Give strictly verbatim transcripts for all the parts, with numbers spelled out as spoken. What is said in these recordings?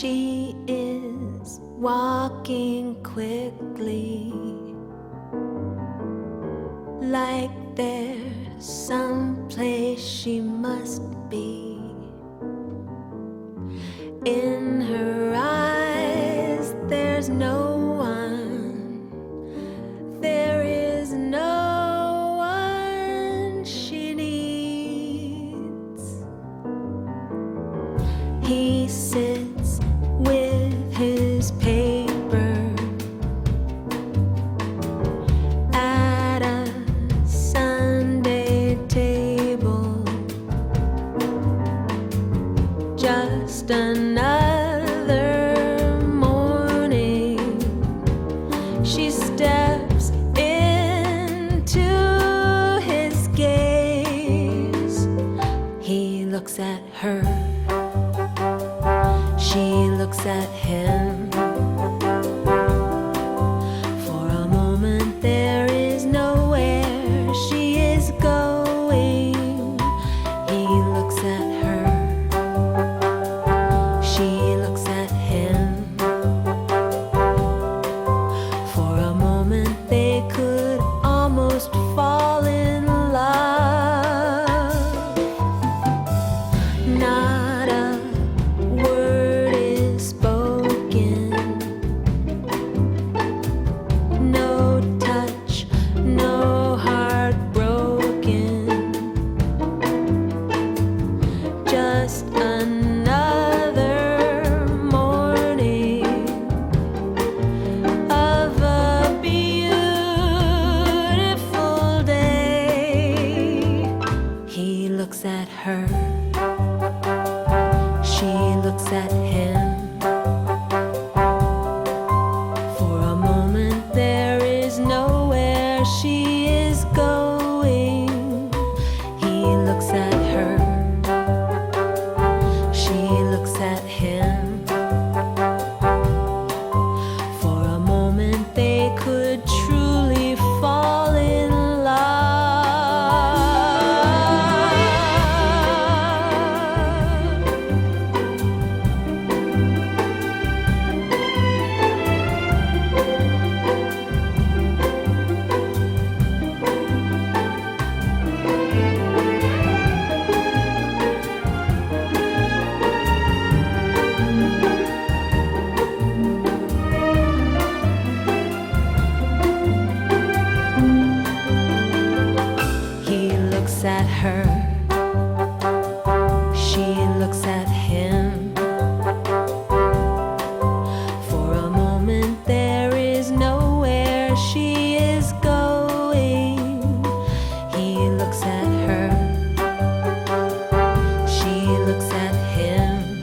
She is walking quickly, like there's some place she must be. In her eyes there's no one, there is no one she needs. He sits with his paper at a Sunday table, just another morning. She steps into his gaze. He looks at her, she looks at him. For a moment there is nowhere she is going. He looks at her, she looks at him. For a moment they could almost fall in love. Not a word is spoken, no touch, no heart broken. Just another morning of a beautiful day. He looks at her, she looks at him. For a moment there is nowhere she is going. He looks at her, she looks at him. For a moment they could truly fall in love. He looks at her, she looks at him. For a moment there is nowhere she is going. He looks at her, she looks at him.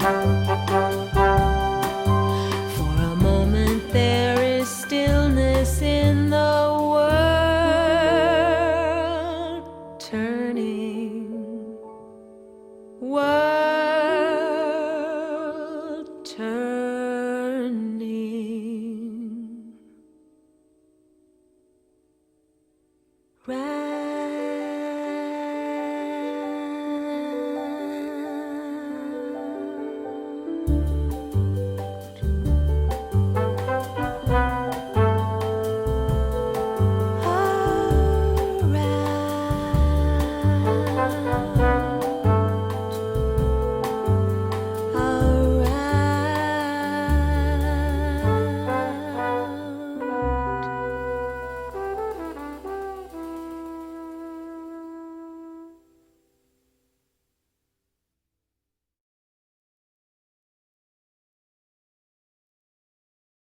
For a moment there is stillness in the world turning, world turning.